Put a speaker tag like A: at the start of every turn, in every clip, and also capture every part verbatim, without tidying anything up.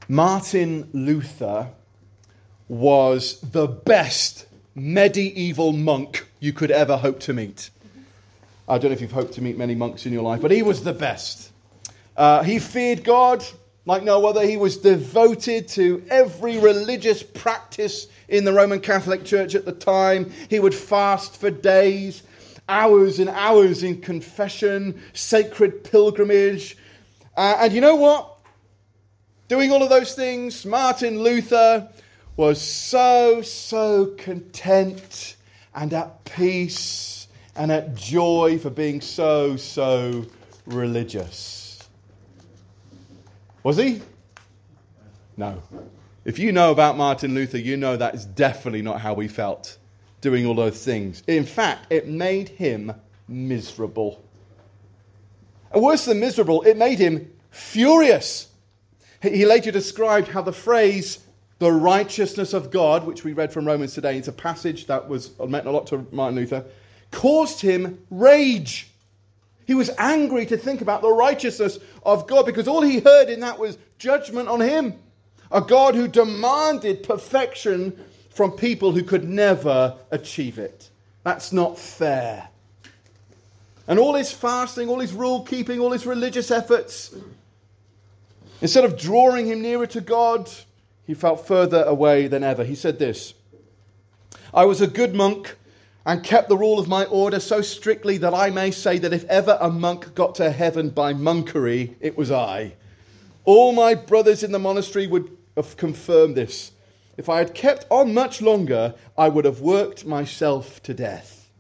A: Martin Luther was the best medieval monk you could ever hope to meet. I don't know if you've hoped to meet many monks in your life, but he was the best. Uh, he feared God like no other. He was devoted to every religious practice in the Roman Catholic Church at the time. He would fast for days, hours and hours in confession, sacred pilgrimage. Uh, and you know what? Doing all of those things, Martin Luther was so, so content and at peace and at joy for being so, so religious. Was he? No. If you know about Martin Luther, you know that is definitely not how he felt doing all those things. In fact, it made him miserable. And worse than miserable, it made him furious. He later described how the phrase, the righteousness of God, which we read from Romans today, it's a passage that was meant a lot to Martin Luther, caused him rage. He was angry to think about the righteousness of God because all he heard in that was judgment on him. A God who demanded perfection from people who could never achieve it. That's not fair. And all his fasting, all his rule keeping, all his religious efforts, instead of drawing him nearer to God, he felt further away than ever. He said this, I was a good monk and kept the rule of my order so strictly that I may say that if ever a monk got to heaven by monkery, it was I. All my brothers in the monastery would have confirmed this. If I had kept on much longer, I would have worked myself to death.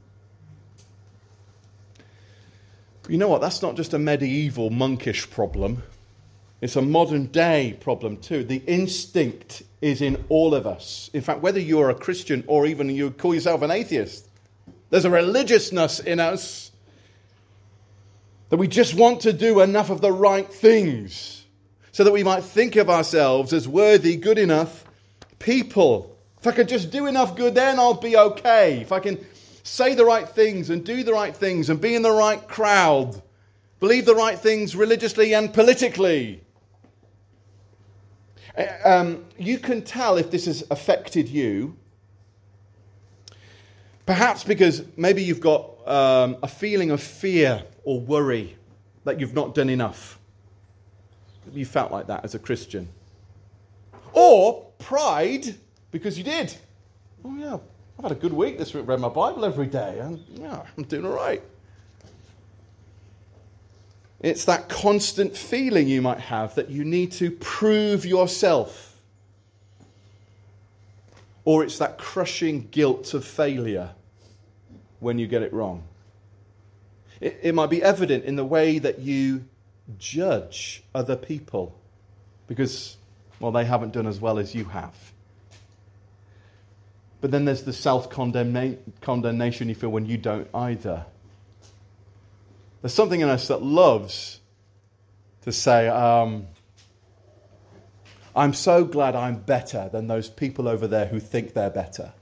A: But you know what? That's not just a medieval monkish problem. It's a modern day problem too. The instinct is in all of us. In fact, whether you're a Christian or even you call yourself an atheist, there's a religiousness in us that we just want to do enough of the right things so that we might think of ourselves as worthy, good enough people. If I could just do enough good, then I'll be okay. If I can say the right things and do the right things and be in the right crowd, believe the right things religiously and politically. Um, you can tell if this has affected you. Perhaps because maybe you've got um, a feeling of fear or worry that you've not done enough. You felt like that as a Christian. Or pride because you did. Oh yeah, I've had a good week this week, read my Bible every day, and yeah, I'm doing all right. It's that constant feeling you might have that you need to prove yourself. Or it's that crushing guilt of failure when you get it wrong. It, it might be evident in the way that you judge other people because, well, they haven't done as well as you have. But then there's the self-condemnation you feel when you don't either. There's something in us that loves to say, um, I'm so glad I'm better than those people over there who think they're better.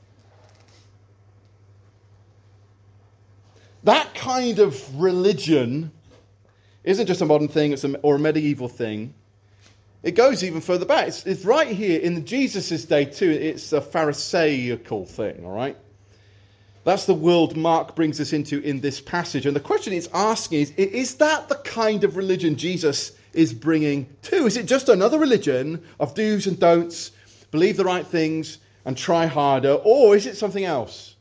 A: That kind of religion isn't just a modern thing it's a, or a medieval thing. It goes even further back. It's, it's right here in Jesus' day too. It's a Pharisaical thing, all right? That's the world Mark brings us into in this passage. And the question it's asking is, is that the kind of religion Jesus is bringing too? Is it just another religion of do's and don'ts, believe the right things and try harder? Or is it something else?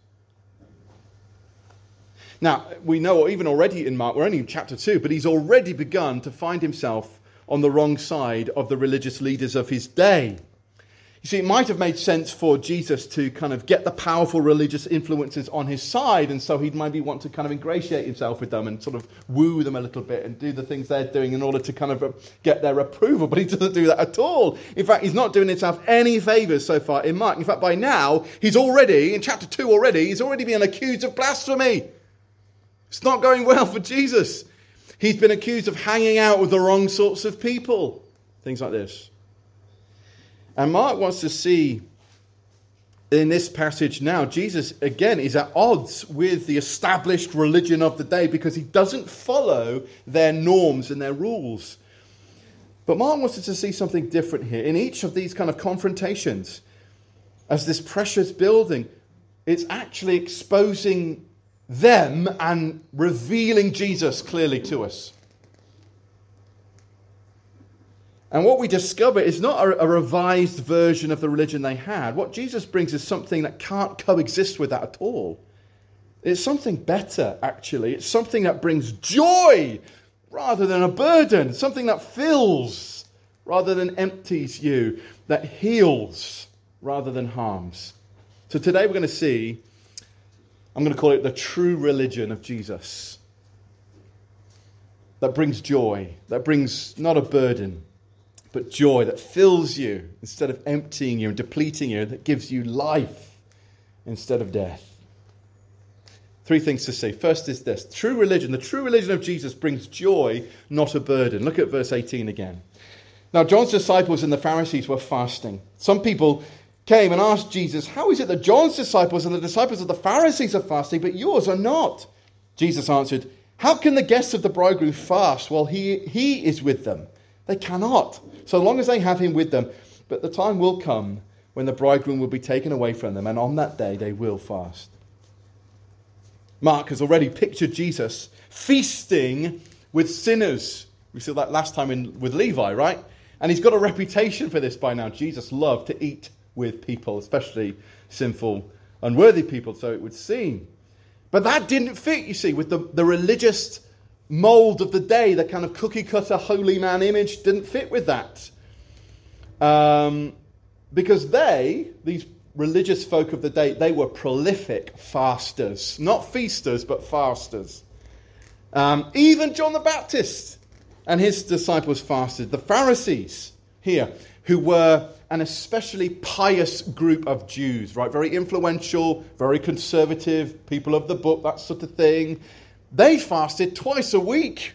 A: Now, we know even already in Mark, we're only in chapter two, but he's already begun to find himself on the wrong side of the religious leaders of his day. You see, it might have made sense for Jesus to kind of get the powerful religious influences on his side, and so he'd maybe want to kind of ingratiate himself with them and sort of woo them a little bit and do the things they're doing in order to kind of get their approval. But he doesn't do that at all. In fact, he's not doing himself any favours so far in Mark. In fact, by now, he's already, in chapter two already, he's already been accused of blasphemy. It's not going well for Jesus. He's been accused of hanging out with the wrong sorts of people. Things like this. And Mark wants to see in this passage now, Jesus, again, is at odds with the established religion of the day because he doesn't follow their norms and their rules. But Mark wants us to see something different here. In each of these kind of confrontations, as this pressure's building, it's actually exposing them and revealing Jesus clearly to us. And what we discover is not a, a revised version of the religion they had. What Jesus brings is something that can't coexist with that at all. It's something better, actually. It's something that brings joy rather than a burden. Something that fills rather than empties you. That heals rather than harms. So today we're going to see, I'm going to call it the true religion of Jesus. That brings joy. That brings not a burden, but joy that fills you instead of emptying you and depleting you. That gives you life instead of death. Three things to see. First is this. True religion, the true religion of Jesus brings joy, not a burden. Look at verse eighteen again. Now, John's disciples and the Pharisees were fasting. Some people came and asked Jesus, how is it that John's disciples and the disciples of the Pharisees are fasting, but yours are not? Jesus answered, how can the guests of the bridegroom fast while he, he is with them? They cannot, so long as they have him with them. But the time will come when the bridegroom will be taken away from them, and on that day they will fast. Mark has already pictured Jesus feasting with sinners. We saw that last time in, with Levi, right? And he's got a reputation for this by now. Jesus loved to eat with people, especially sinful, unworthy people, so it would seem. But that didn't fit, you see, with the, the religious mold of the day. The kind of cookie-cutter holy man image didn't fit with that. Um, because they, these religious folk of the day, they were prolific fasters. Not feasters, but fasters. Um, even John the Baptist and his disciples fasted. The Pharisees here, who were an especially pious group of Jews, right? Very influential, very conservative, people of the book, that sort of thing. They fasted twice a week.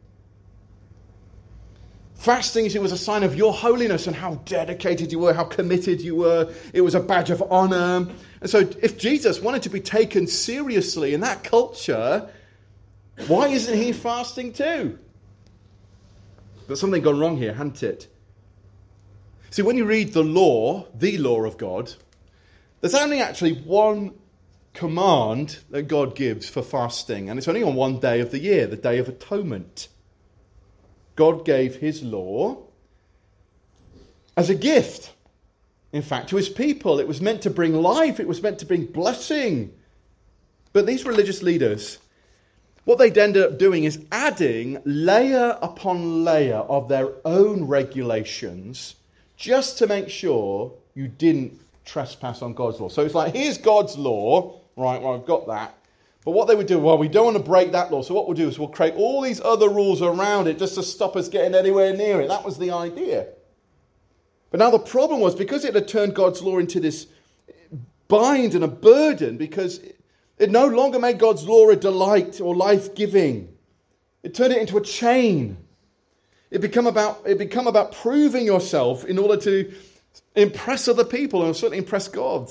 A: Fasting, it was a sign of your holiness and how dedicated you were, how committed you were. It was a badge of honor. And so if Jesus wanted to be taken seriously in that culture, why isn't he fasting too? But something gone wrong here, hadn't it? See, when you read the law, the law of God, there's only actually one command that God gives for fasting. And it's only on one day of the year, the Day of Atonement. God gave his law as a gift, in fact, to his people. It was meant to bring life. It was meant to bring blessing. But these religious leaders, what they'd ended up doing is adding layer upon layer of their own regulations just to make sure you didn't trespass on God's law. So it's like, here's God's law. Right, well, I've got that. But what they would do, well, we don't want to break that law. So what we'll do is we'll create all these other rules around it just to stop us getting anywhere near it. That was the idea. But now the problem was, because it had turned God's law into this bind and a burden, because it no longer made God's law a delight or life-giving. It turned it into a chain. It become about, it become about proving yourself in order to impress other people and certainly impress God.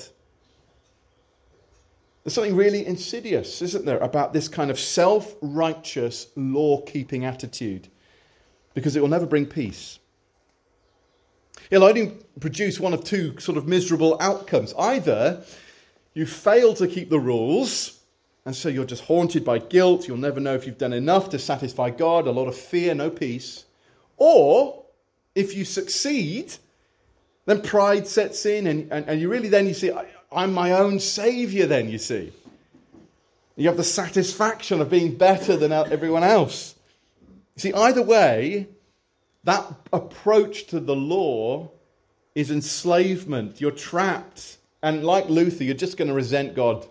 A: There's something really insidious, isn't there, about this kind of self-righteous, law-keeping attitude, because it will never bring peace. It'll only produce one of two sort of miserable outcomes. Either you fail to keep the rules, and so you're just haunted by guilt, you'll never know if you've done enough to satisfy God, a lot of fear, no peace. Or, if you succeed, then pride sets in, and, and, and you really then, you see, I, I'm my own saviour then, you see. You have the satisfaction of being better than everyone else. See, either way, that approach to the law is enslavement. You're trapped. And like Luther, you're just going to resent God.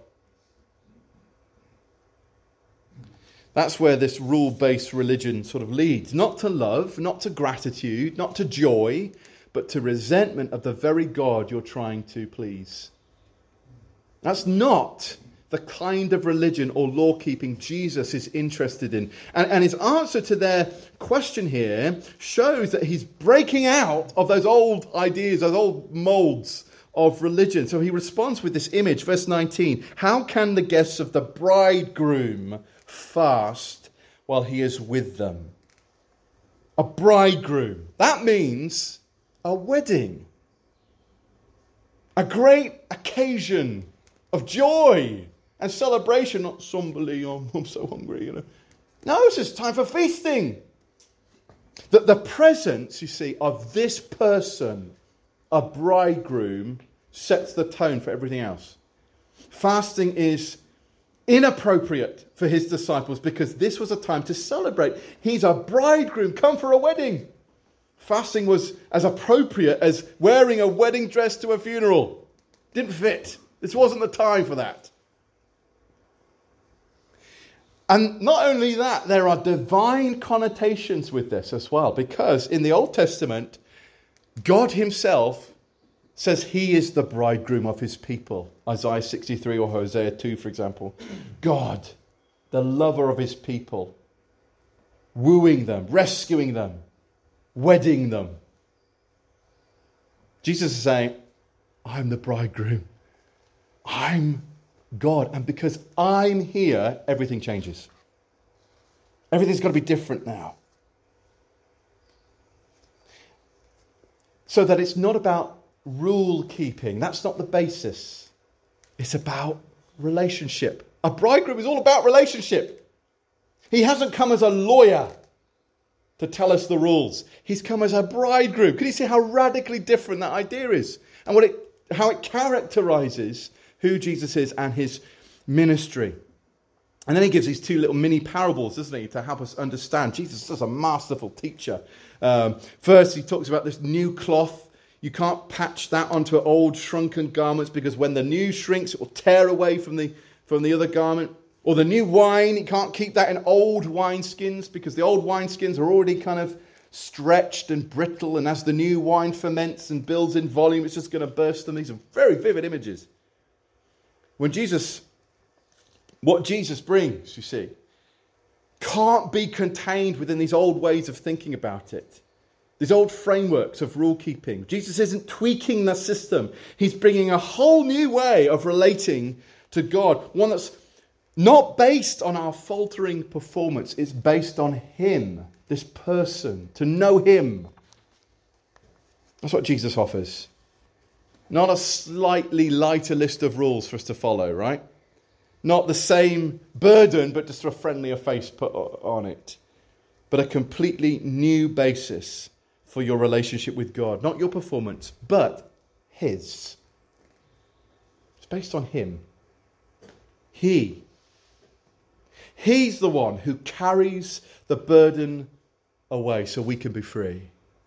A: That's where this rule-based religion sort of leads. Not to love, not to gratitude, not to joy, but to resentment of the very God you're trying to please. That's not the kind of religion or law-keeping Jesus is interested in. And, and his answer to their question here shows that he's breaking out of those old ideas, those old molds of religion. So he responds with this image, verse nineteen. How can the guests of the bridegroom fast while he is with them? a bridegroom. That means a wedding. A great occasion of joy and celebration, not somberly, oh, I'm so hungry, you know. No, it's just time for feasting. That the presence, you see, of this person, a bridegroom, sets the tone for everything else. Fasting is inappropriate for his disciples because this was a time to celebrate. He's a bridegroom, come for a wedding. Fasting was as appropriate as wearing a wedding dress to a funeral. Didn't fit. This wasn't the time for that. And not only that, there are divine connotations with this as well, because in the Old Testament, God himself says he is the bridegroom of his people. Isaiah sixty-three or Hosea two, for example. God, the lover of his people, wooing them, rescuing them, wedding them. Jesus is saying, I'm the bridegroom. I'm God. And because I'm here, everything changes. Everything's got to be different now. So that it's not about rule keeping. That's not the basis. It's about relationship. A bridegroom is all about relationship. He hasn't come as a lawyer to tell us the rules. He's come as a bridegroom. Can you see how radically different that idea is? And what it, how it characterizes who Jesus is and his ministry. And then he gives these two little mini parables, doesn't he, to help us understand. Jesus is such a masterful teacher. Um, first, he talks about this new cloth. You can't patch that onto old shrunken garments because when the new shrinks, it will tear away from the, from the other garment. Or the new wine, you can't keep that in old wineskins because the old wineskins are already kind of stretched and brittle. And as the new wine ferments and builds in volume, it's just going to burst them. These are very vivid images. When Jesus, what Jesus brings, you see, can't be contained within these old ways of thinking about it. These old frameworks of rule keeping. Jesus isn't tweaking the system. He's bringing a whole new way of relating to God. One that's not based on our faltering performance. It's based on him, this person, to know him. That's what Jesus offers. Not a slightly lighter list of rules for us to follow, right? Not the same burden, but just a friendlier face put on it. But a completely new basis for your relationship with God. Not your performance, but his. It's based on him. He. He's the one who carries the burden away so we can be free.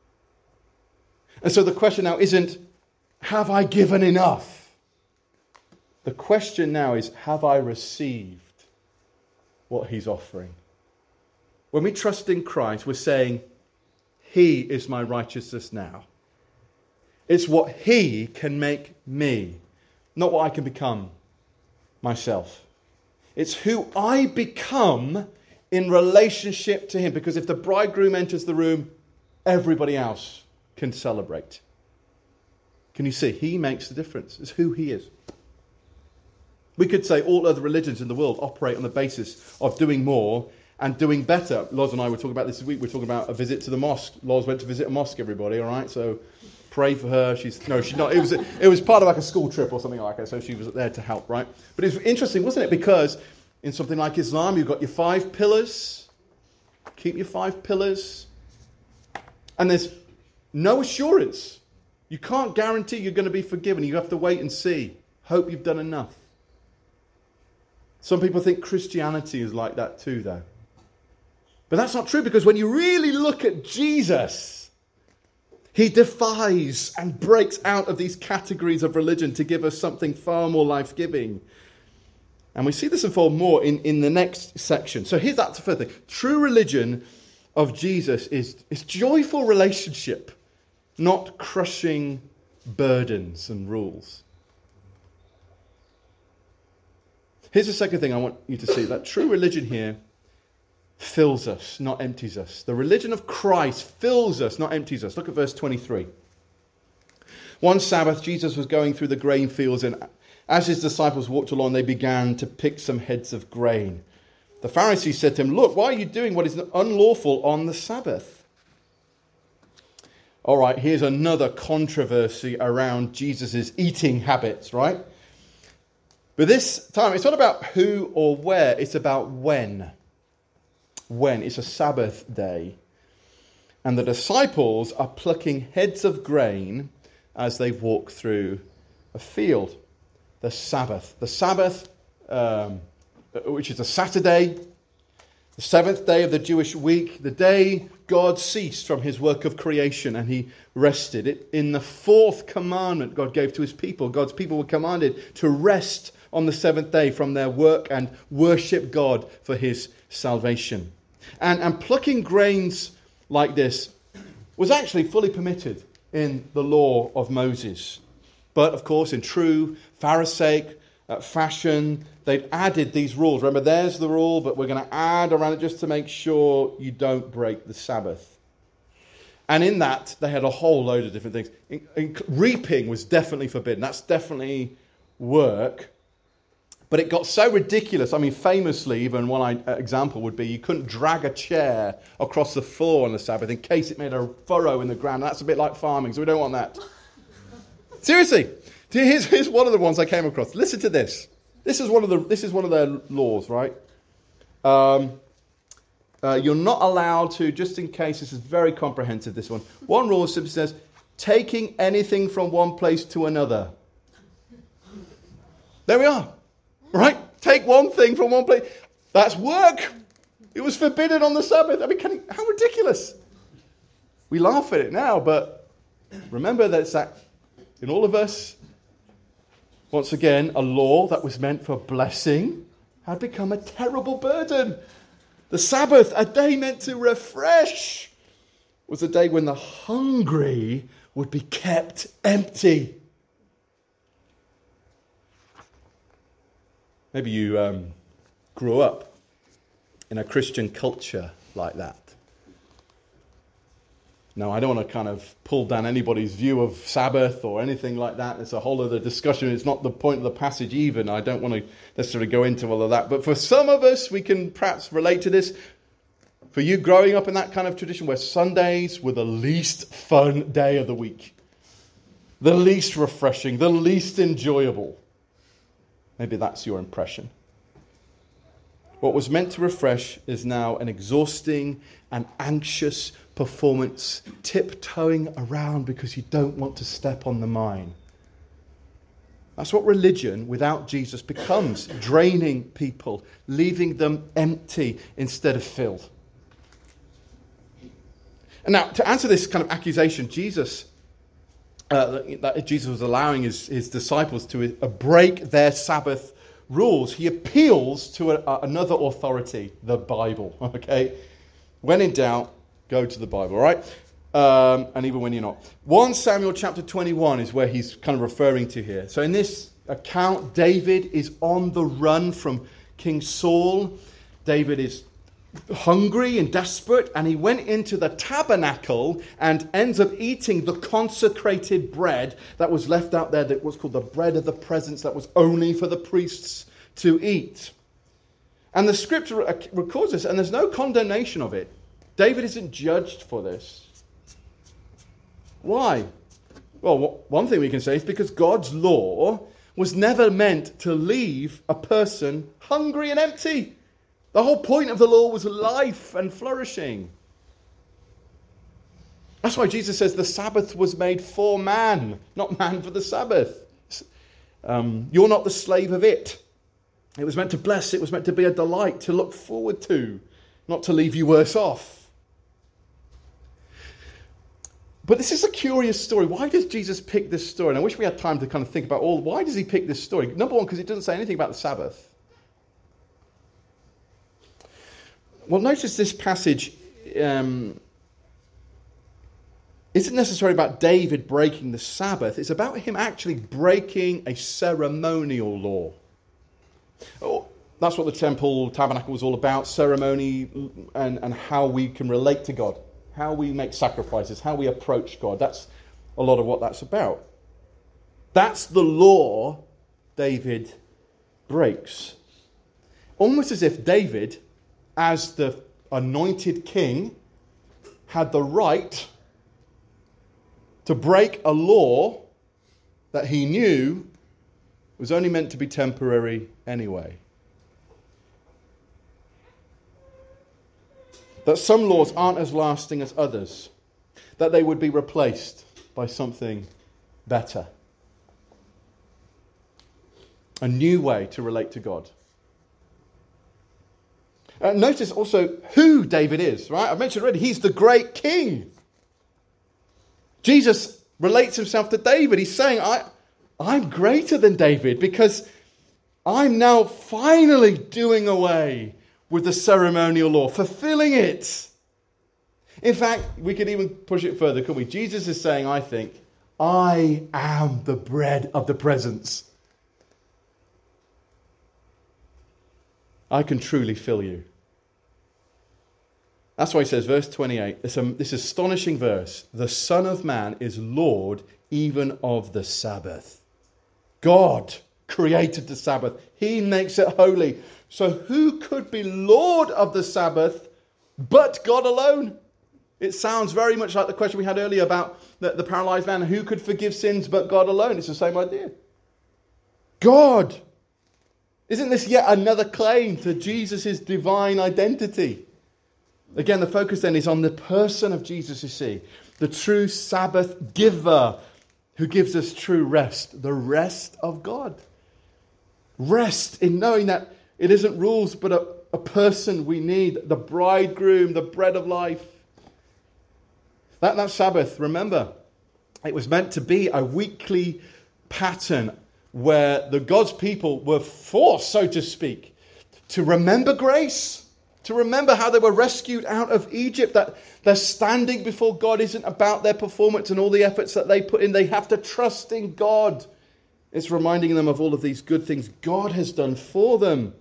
A: And so the question now isn't, have I given enough? The question now is, have I received what he's offering? When we trust in Christ, we're saying, he is my righteousness now. It's what he can make me, not what I can become myself. It's who I become in relationship to him. Because if the bridegroom enters the room, everybody else can celebrate. Can you see? He makes the difference. It's who he is. We could say all other religions in the world operate on the basis of doing more and doing better. Loz and I were talking about this week. We were talking about a visit to the mosque. Loz went to visit a mosque, everybody, all right? So pray for her. She's no, she's not. It was it was part of like a school trip or something like that. So she was there to help, right? But it's interesting, wasn't it? Because in something like Islam, you've got your five pillars. Keep your five pillars. And there's no assurance. You can't guarantee you're going to be forgiven. You have to wait and see. Hope you've done enough. Some people think Christianity is like that too, though. But that's not true, because when you really look at Jesus, he defies and breaks out of these categories of religion to give us something far more life-giving. And we see this unfold more in, in the next section. So here's that further thing. True religion of Jesus is, is joyful relationship, not crushing burdens and rules. Here's the second thing I want you to see. That true religion here fills us, not empties us. The religion of Christ fills us, not empties us. Look at verse twenty-three. One Sabbath, Jesus was going through the grain fields, and as his disciples walked along, they began to pick some heads of grain. The Pharisees said to him, "Look, why are you doing what is unlawful on the Sabbath?" All right, here's another controversy around Jesus' eating habits, right? But this time, it's not about who or where, it's about when. When. It's a Sabbath day. And the disciples are plucking heads of grain as they walk through a field. The Sabbath. The Sabbath, um, which is a Saturday, the seventh day of the Jewish week, the day God ceased from his work of creation and he rested. It, in the fourth commandment God gave to his people, God's people were commanded to rest on the seventh day from their work and worship God for his salvation. And, and plucking grains like this was actually fully permitted in the law of Moses. But, of course, in true Pharisaic uh, fashion, they'd added these rules. Remember, there's the rule, but we're going to add around it just to make sure you don't break the Sabbath. And in that, they had a whole load of different things. In, in, reaping was definitely forbidden. That's definitely work. But it got so ridiculous. I mean, famously, even one example would be you couldn't drag a chair across the floor on the Sabbath in case it made a furrow in the ground. That's a bit like farming, so we don't want that. Seriously, here's, here's one of the ones I came across. Listen to this. This is one of the. This is one of their laws, right? Um, uh, you're not allowed to, just in case, this is very comprehensive, this one. One rule simply says, taking anything from one place to another. There we are. Right? Take one thing from one place. That's work. It was forbidden on the Sabbath. I mean, can you, how ridiculous. We laugh at it now, but remember that it's that in all of us, once again, a law that was meant for blessing had become a terrible burden. The Sabbath, a day meant to refresh, was a day when the hungry would be kept empty. Maybe you um, grew up in a Christian culture like that. Now, I don't want to kind of pull down anybody's view of Sabbath or anything like that. It's a whole other discussion. It's not the point of the passage even. I don't want to necessarily go into all of that. But for some of us, we can perhaps relate to this. For you growing up in that kind of tradition where Sundays were the least fun day of the week, the least refreshing, the least enjoyable. Maybe that's your impression. What was meant to refresh is now an exhausting and anxious performance, tiptoeing around because you don't want to step on the mine. That's what religion without Jesus becomes, draining people, leaving them empty instead of filled. And now, to answer this kind of accusation, Jesus Uh, that Jesus was allowing his, his disciples to uh, break their Sabbath rules, he appeals to a, a, another authority, the Bible. Okay, when in doubt, go to the Bible. All right, um, and even when you're not. First Samuel chapter twenty-one is where he's kind of referring to here. So in this account, David is on the run from King Saul. David is hungry and desperate, and he went into the tabernacle and ends up eating the consecrated bread that was left out there, that was called the bread of the presence, that was only for the priests to eat. And the scripture records this, and there's no condemnation of it. David isn't judged for this. Why? Well, one thing we can say is because God's law was never meant to leave a person hungry and empty. The whole point of the law was life and flourishing. That's why Jesus says the Sabbath was made for man, not man for the Sabbath. Um, you're not the slave of it. It was meant to bless. It was meant to be a delight to look forward to, not to leave you worse off. But this is a curious story. Why does Jesus pick this story? And I wish we had time to kind of think about all. Why does he pick this story? Number one, because it doesn't say anything about the Sabbath. Well, notice this passage um, isn't necessarily about David breaking the Sabbath. It's about him actually breaking a ceremonial law. Oh, that's what the temple tabernacle was all about, ceremony and, and how we can relate to God, how we make sacrifices, how we approach God. That's a lot of what that's about. That's the law David breaks. Almost as if David, as the anointed king, had the right to break a law that he knew was only meant to be temporary anyway. That some laws aren't as lasting as others. That they would be replaced by something better. A new way to relate to God. Uh, notice also who David is, right? I've mentioned already, he's the great king. Jesus relates himself to David. He's saying, I, I'm greater than David because I'm now finally doing away with the ceremonial law, fulfilling it. In fact, we could even push it further, couldn't we? Jesus is saying, I think, I am the bread of the presence. I can truly fill you. That's why he says, verse twenty-eight, this, um, this astonishing verse, the Son of Man is Lord even of the Sabbath. God created the Sabbath. He makes it holy. So who could be Lord of the Sabbath but God alone? It sounds very much like the question we had earlier about the, the paralyzed man. Who could forgive sins but God alone? It's the same idea. God. Isn't this yet another claim to Jesus' divine identity? Again, the focus then is on the person of Jesus, you see. The true Sabbath giver who gives us true rest. The rest of God. Rest in knowing that it isn't rules but a, a person we need. The bridegroom, the bread of life. That, that Sabbath, remember, it was meant to be a weekly pattern where the God's people were forced, so to speak, to remember grace, to remember how they were rescued out of Egypt, that their standing before God isn't about their performance and all the efforts that they put in. They have to trust in God. It's reminding them of all of these good things God has done for them.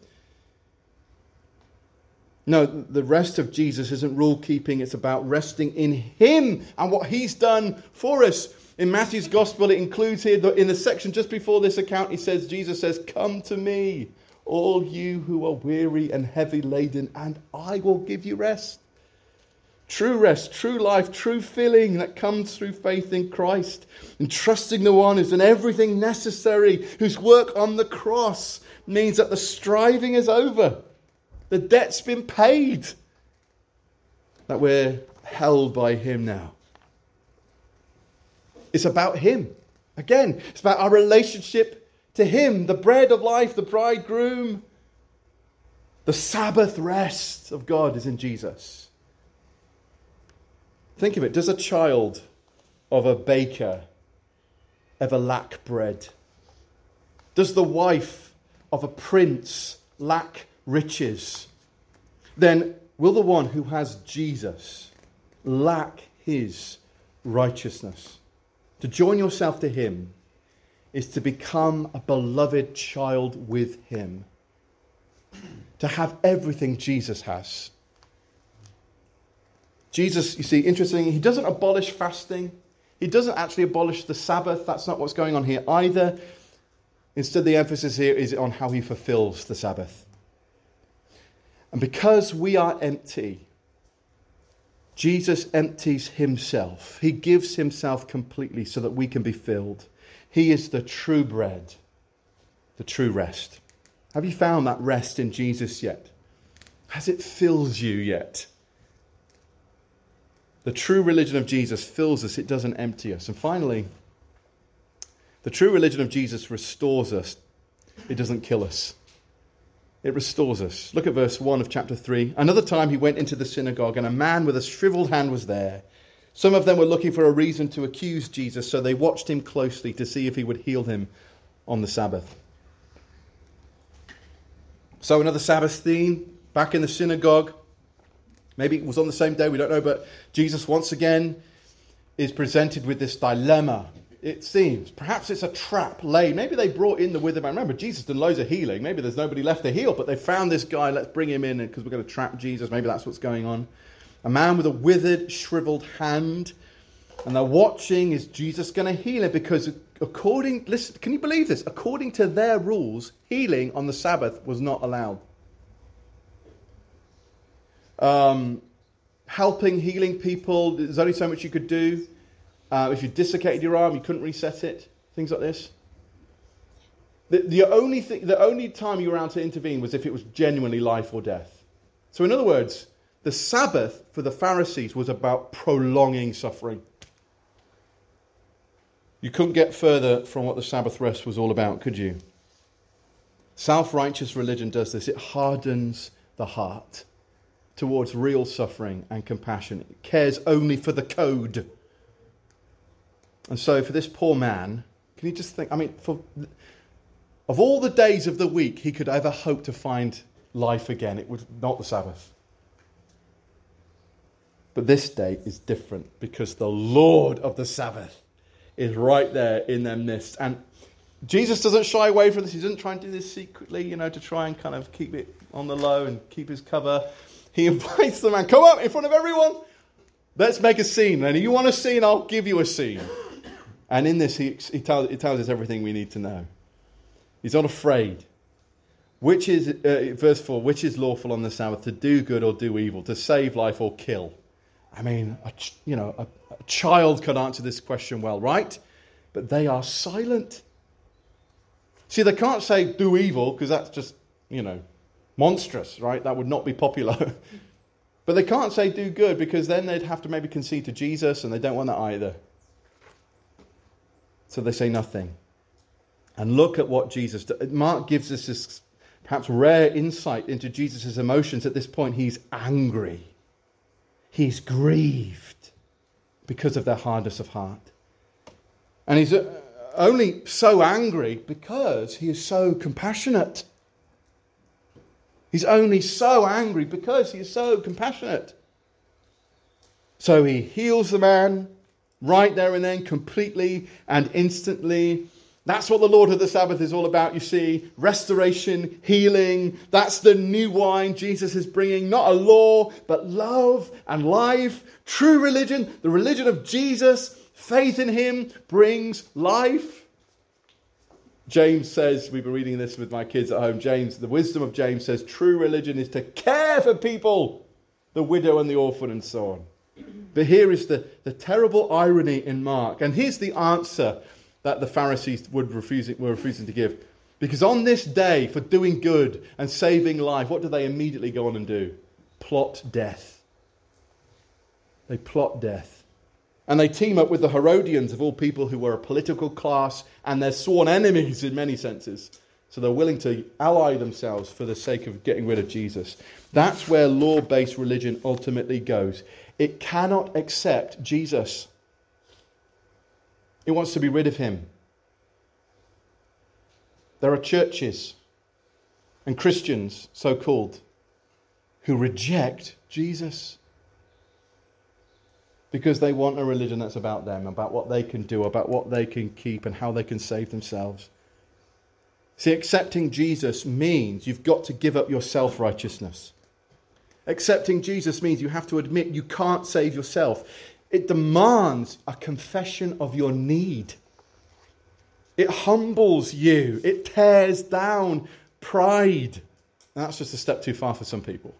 A: No, the rest of Jesus isn't rule keeping. It's about resting in Him and what He's done for us. In Matthew's Gospel, it includes here, in the section just before this account, he says, Jesus says, come to me, all you who are weary and heavy laden, and I will give you rest. True rest, true life, true filling that comes through faith in Christ. And trusting the one who's done everything necessary, whose work on the cross means that the striving is over. The debt's been paid. That we're held by Him now. It's about Him. Again, it's about our relationship to Him, the bread of life, the bridegroom. The Sabbath rest of God is in Jesus. Think of it. Does a child of a baker ever lack bread? Does the wife of a prince lack riches? Then will the one who has Jesus lack His righteousness? To join yourself to Him is to become a beloved child with Him. To have everything Jesus has. Jesus, you see, interesting, He doesn't abolish fasting. He doesn't actually abolish the Sabbath. That's not what's going on here either. Instead, the emphasis here is on how He fulfills the Sabbath. And because we are empty, Jesus empties Himself. He gives Himself completely so that we can be filled. He is the true bread, the true rest. Have you found that rest in Jesus yet? Has it filled you yet? The true religion of Jesus fills us. It doesn't empty us. And finally, the true religion of Jesus restores us. It doesn't kill us. It restores us. Look at verse one of chapter three. Another time he went into the synagogue, and a man with a shriveled hand was there. Some of them were looking for a reason to accuse Jesus, so they watched him closely to see if he would heal him on the Sabbath. So another Sabbath theme, back in the synagogue. Maybe it was on the same day, we don't know, but Jesus once again is presented with this dilemma. It seems. Perhaps it's a trap laid. Maybe they brought in the withered man. Remember, Jesus did loads of healing. Maybe there's nobody left to heal, but they found this guy. Let's bring him in because we're going to trap Jesus. Maybe that's what's going on. A man with a withered, shriveled hand. And they're watching, is Jesus going to heal him? Because according, listen, can you believe this? According to their rules, healing on the Sabbath was not allowed. Um, helping, healing people, there's only so much you could do. Uh, if you dislocated your arm, you couldn't reset it. Things like this. The, the, only thing, the only time you were allowed to intervene was if it was genuinely life or death. So in other words, the Sabbath for the Pharisees was about prolonging suffering. You couldn't get further from what the Sabbath rest was all about, could you? Self-righteous religion does this. It hardens the heart towards real suffering and compassion. It cares only for the code. And so for this poor man, can you just think, I mean, for, of all the days of the week he could ever hope to find life again, it was not the Sabbath. But this day is different because the Lord of the Sabbath is right there in their midst. And Jesus doesn't shy away from this. He doesn't try and do this secretly, you know, to try and kind of keep it on the low and keep his cover. He invites the man, come up in front of everyone. Let's make a scene. And if you want a scene, I'll give you a scene. And in this, he, he, tells, he tells us everything we need to know. He's not afraid. Which is, uh, verse four, which is lawful on the Sabbath, to do good or do evil, to save life or kill? I mean, a, you know, a, a child could answer this question well, right? But they are silent. See, they can't say do evil because that's just, you know, monstrous, right? That would not be popular. But they can't say do good because then they'd have to maybe concede to Jesus and they don't want that either. So they say nothing. And look at what Jesus does. Mark gives us this perhaps rare insight into Jesus' emotions at this point. He's angry. He's grieved because of their hardness of heart. And he's only so angry because he is so compassionate. He's only so angry because he is so compassionate. So he heals the man right there and then, completely and instantly. That's what the Lord of the Sabbath is all about, you see. Restoration, healing. That's the new wine Jesus is bringing. Not a law, but love and life. True religion, the religion of Jesus. Faith in him brings life. James says, we've been reading this with my kids at home. James, the wisdom of James says, true religion is to care for people, the widow and the orphan and so on. But here is the, the terrible irony in Mark. And here's the answer that the Pharisees would refusing, were refusing to give. Because on this day, for doing good and saving life, what do they immediately go on and do? Plot death. They plot death. And they team up with the Herodians, of all people, who were a political class and their sworn enemies in many senses. So they're willing to ally themselves for the sake of getting rid of Jesus. That's where law-based religion ultimately goes. It cannot accept Jesus. It wants to be rid of him. There are churches and Christians, so-called, who reject Jesus because they want a religion that's about them, about what they can do, about what they can keep and how they can save themselves. See, accepting Jesus means you've got to give up your self-righteousness. Accepting Jesus means you have to admit you can't save yourself. It demands a confession of your need. It humbles you. It tears down pride. And that's just a step too far for some people.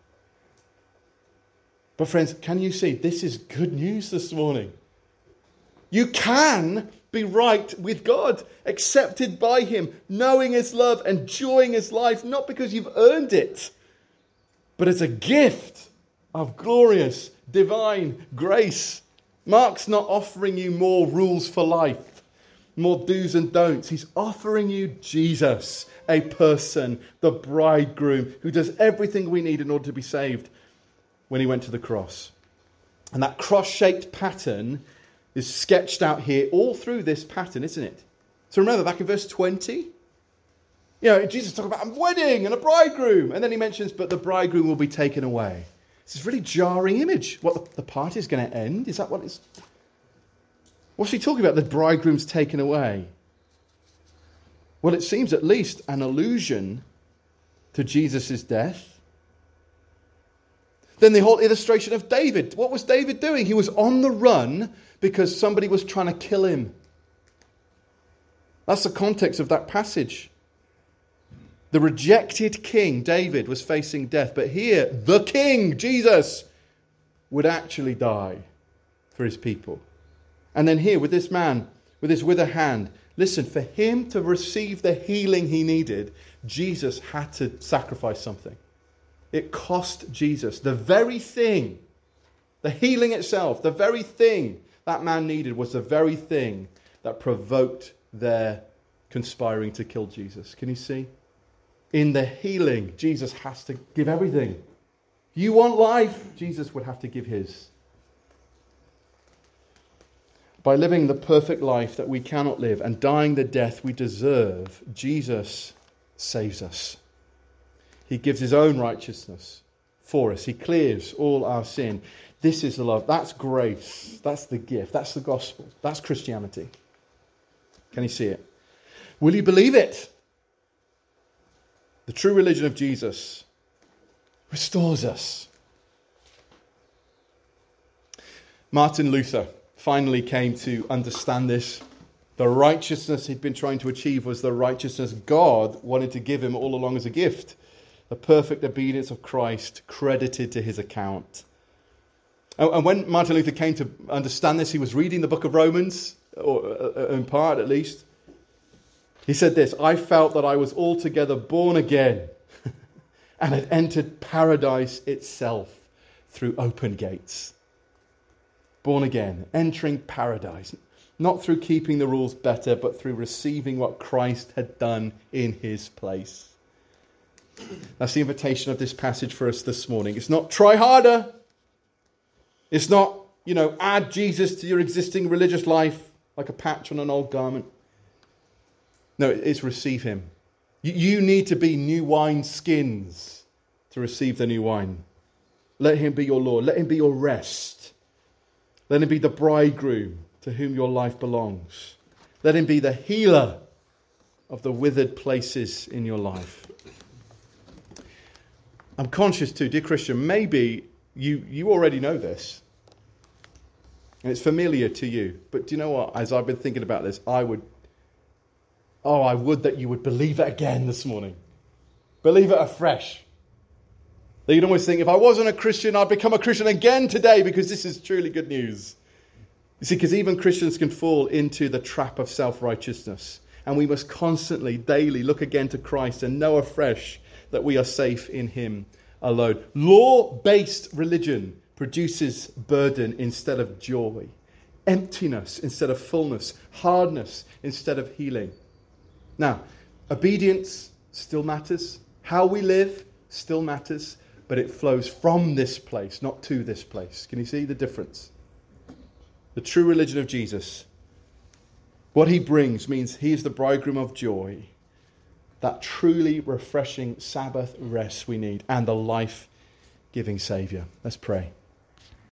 A: But friends, can you see? This is good news this morning. You can be right with God, accepted by him, knowing his love, enjoying his life, not because you've earned it, but as a gift of glorious, divine grace. Mark's not offering you more rules for life, more do's and don'ts. He's offering you Jesus, a person, the bridegroom, who does everything we need in order to be saved when he went to the cross. And that cross-shaped pattern is sketched out here all through this pattern, isn't it? So remember, back in verse twenty, you know, Jesus talking about a wedding and a bridegroom. And then he mentions, but the bridegroom will be taken away. It's this really jarring image. What, the, the party is going to end? Is that what it's... What's he talking about? The bridegroom's taken away. Well, it seems at least an allusion to Jesus' death. Then the whole illustration of David. What was David doing? He was on the run because somebody was trying to kill him. That's the context of that passage. The rejected king, David, was facing death. But here, the king, Jesus, would actually die for his people. And then here with this man, with his withered hand, listen, for him to receive the healing he needed, Jesus had to sacrifice something. It cost Jesus the very thing, the healing itself, the very thing that man needed was the very thing that provoked their conspiring to kill Jesus. Can you see? In the healing, Jesus has to give everything. You want life, Jesus would have to give his. By living the perfect life that we cannot live and dying the death we deserve, Jesus saves us. He gives his own righteousness for us. He clears all our sin. This is the love. That's grace. That's the gift. That's the gospel. That's Christianity. Can you see it? Will you believe it? The true religion of Jesus restores us. Martin Luther finally came to understand this. The righteousness he'd been trying to achieve was the righteousness God wanted to give him all along as a gift. The perfect obedience of Christ credited to his account. And when Martin Luther came to understand this, he was reading the book of Romans, or in part at least. He said this, I felt that I was altogether born again and had entered paradise itself through open gates. Born again, entering paradise, not through keeping the rules better, but through receiving what Christ had done in his place. That's the invitation of this passage for us this morning. It's not try harder. It's not, you know, add Jesus to your existing religious life like a patch on an old garment. No, it's receive him. You, you need to be new wine skins to receive the new wine. Let him be your Lord. Let him be your rest. Let him be the bridegroom to whom your life belongs. Let him be the healer of the withered places in your life. I'm conscious too, dear Christian, maybe you, you already know this. And it's familiar to you. But do you know what? As I've been thinking about this, I would, oh, I would that you would believe it again this morning. Believe it afresh. That you'd almost think, if I wasn't a Christian, I'd become a Christian again today because this is truly good news. You see, because even Christians can fall into the trap of self-righteousness. And we must constantly, daily look again to Christ and know afresh that we are safe in him alone. Law-based religion produces burden instead of joy, emptiness instead of fullness, hardness instead of healing. Now, obedience still matters. How we live still matters, but it flows from this place, not to this place. Can you see the difference? The true religion of Jesus, what he brings means he is the bridegroom of joy, that truly refreshing Sabbath rest we need, and the life-giving Saviour. Let's pray.